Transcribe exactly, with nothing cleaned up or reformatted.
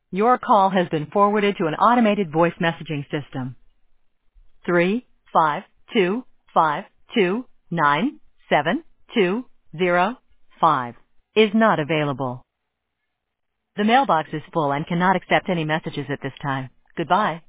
Your call has been forwarded to an automated voice messaging system. Three five two five two nine seven two zero five is not available. The mailbox is full and cannot accept any messages at this time. Goodbye.